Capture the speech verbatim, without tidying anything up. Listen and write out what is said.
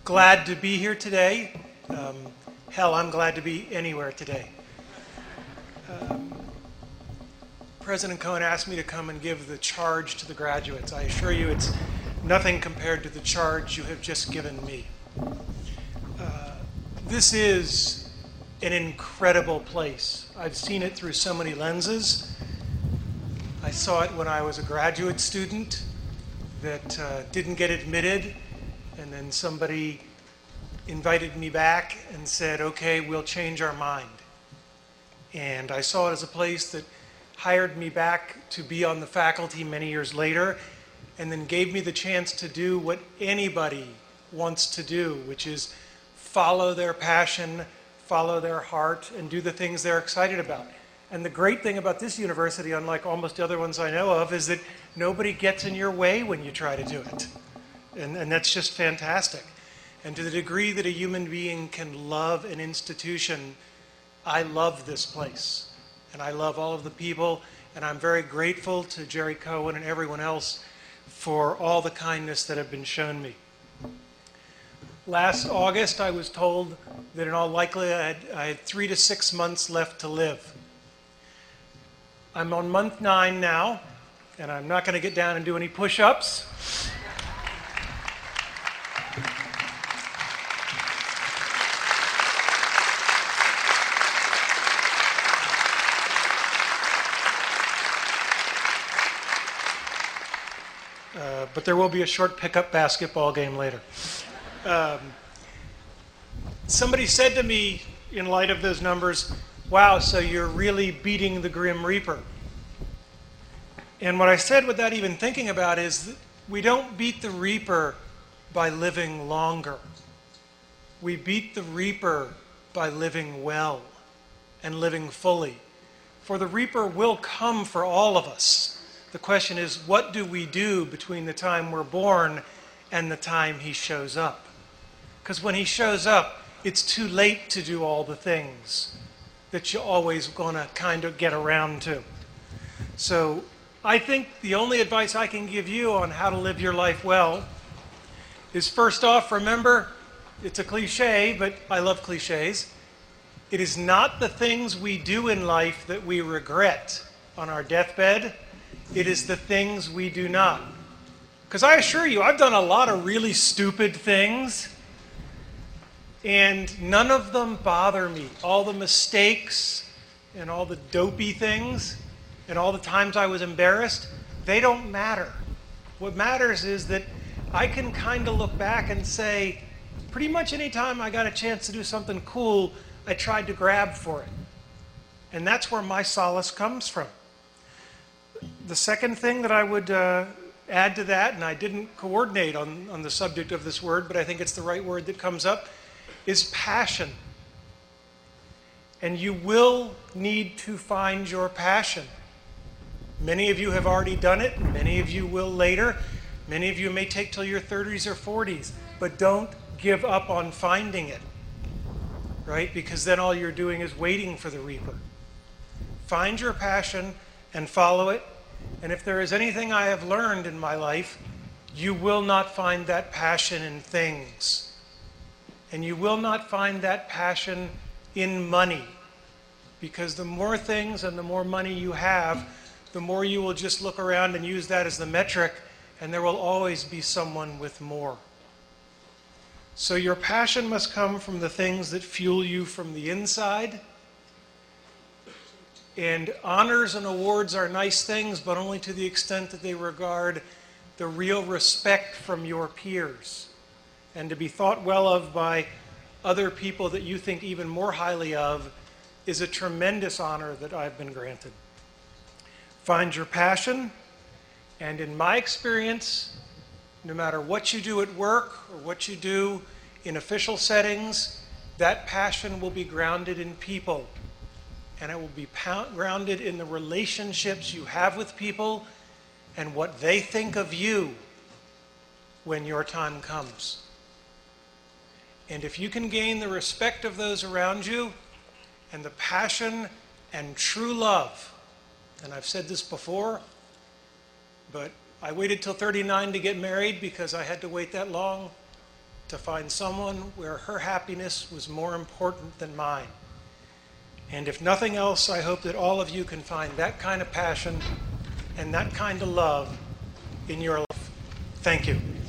glad to be here today. Um, hell, I'm glad to be anywhere today. Um, President Cohen asked me to come and give the charge to the graduates. I assure you it's nothing compared to the charge you have just given me. Uh, this is an incredible place. I've seen it through so many lenses. I saw it when I was a graduate student that uh, didn't get admitted, and then somebody invited me back and said, okay, we'll change our mind. And I saw it as a place that hired me back to be on the faculty many years later, and then gave me the chance to do what anybody wants to do, which is follow their passion, follow their heart, and do the things they're excited about. And the great thing about this university, unlike almost the other ones I know of, is that nobody gets in your way when you try to do it. And, and that's just fantastic. And to the degree that a human being can love an institution, I love this place. And I love all of the people, and I'm very grateful to Jerry Cohen and everyone else for all the kindness that have been shown me. Last August, I was told that in all likelihood I had, I had three to six months left to live. I'm on month nine now, and I'm not going to get down and do any push-ups. Uh, but there will be a short pickup basketball game later. Um, somebody said to me, in light of those numbers, wow, so you're really beating the Grim Reaper. And what I said without even thinking about is that we don't beat the Reaper by living longer. We beat the Reaper by living well and living fully. For the Reaper will come for all of us. The question is, what do we do between the time we're born and the time he shows up? Because when he shows up, it's too late to do all the things that you're always going to kind of get around to. So I think the only advice I can give you on how to live your life well is, first off, remember, it's a cliche, but I love cliches. It is not the things we do in life that we regret on our deathbed. It is the things we do not. Because I assure you, I've done a lot of really stupid things, and none of them bother me. All the mistakes and all the dopey things and all the times I was embarrassed, they don't matter. What matters is that I can kind of look back and say, pretty much any time I got a chance to do something cool, I tried to grab for it. And that's where my solace comes from. The second thing that I would uh, add to that, and I didn't coordinate on, on the subject of this word, but I think it's the right word that comes up, is passion. And you will need to find your passion. Many of you have already done it. Many of you will later. Many of you may take till your thirties or forties. But don't give up on finding it, right? Because then all you're doing is waiting for the Reaper. Find your passion and follow it. And if there is anything I have learned in my life, you will not find that passion in things. And you will not find that passion in money. Because the more things and the more money you have, the more you will just look around and use that as the metric, and there will always be someone with more. So your passion must come from the things that fuel you from the inside. And honors and awards are nice things, but only to the extent that they regard the real respect from your peers. And to be thought well of by other people that you think even more highly of is a tremendous honor that I've been granted. Find your passion, and in my experience, no matter what you do at work or what you do in official settings, that passion will be grounded in people. And it will be grounded in the relationships you have with people and what they think of you when your time comes. And if you can gain the respect of those around you and the passion and true love, and I've said this before, but I waited till thirty-nine to get married because I had to wait that long to find someone where her happiness was more important than mine. And if nothing else, I hope that all of you can find that kind of passion and that kind of love in your life. Thank you.